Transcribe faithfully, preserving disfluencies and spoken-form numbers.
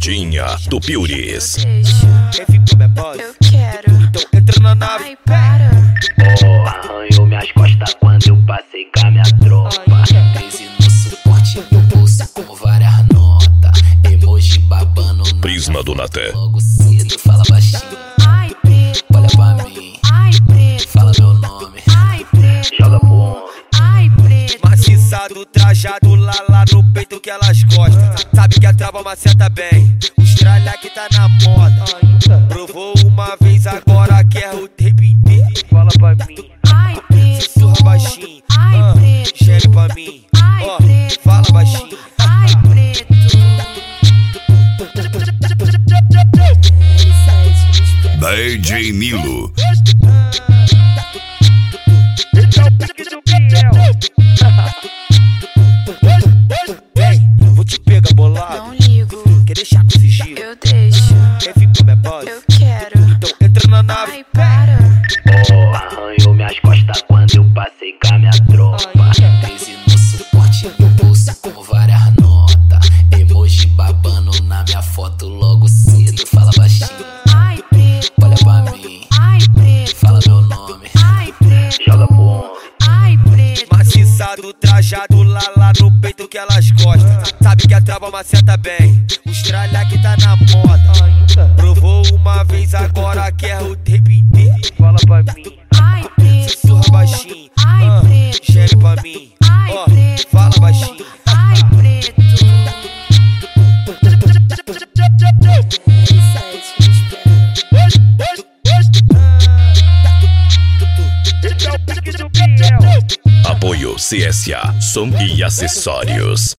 Verdinha do Piuris. Eu quero. Então entra na nave. Ai, para. Oh, arranhou minhas costas quando eu passei com a minha tropa. Crise no suporte do bolso com várias notas. Emoji babando no Prisma do Natan. logo cedo, fala baixinho. Ai, preto. Olha pra mim, Ai, preto. fala meu nome. Ai, preto. Joga pro homem. Ai, preto. Maciçado, trajado lá, lá no peito que elas gostam. Sabe que a trava maceta bem. O estralha que tá na moda. Provou uma vez, agora quer o tempo inteiro. Fala pra mim, Ai, preto. sussurra baixinho. Ai, ah, preto. Geme pra mim, Ai, ó, preto. fala baixinho. Ai, preto. D J Nilo. Vem, vou te pegar bolado. Não ligo. Quer deixar com sigilo? Eu deixo. Quer vir pra minha base? Eu quero. Então entra na nave. Ai, para. Oh, arranhou minhas costas quando eu passei com a minha tropa. Crise no suporte do bolso com várias notas. Emoji babando na minha foto logo cedo, fala baixinho. Ai, preto. Olha pra mim, Ai, preto. fala meu nome. Ai, preto. Joga pro homem. Ai, preto. Maciçado, trajado lá, lá no peito que elas gostam. Sabe que a trava maceta bem. O estralha que tá na moda. Provou uma vez, agora quer o tempo inteiro. Fala pra mim, Ai, preto. sussurra baixinho. Ai, ah, preto. Geme pra mim, Ai, ó, preto. fala baixinho. Ai, preto. Apoio C S A, som e acessórios.